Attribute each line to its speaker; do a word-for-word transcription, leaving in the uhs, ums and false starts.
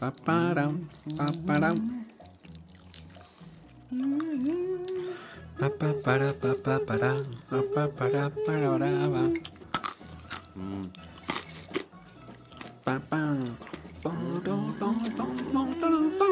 Speaker 1: Pa-pa-dam, pa-pa-dam. Pa-pa-pa-da-pa-pa-pa-dam, pa-pa-pa-da-pa-da-da-ba. Mm. Pa-pam. Dum, dum, dum, dum, dum, dum, dum.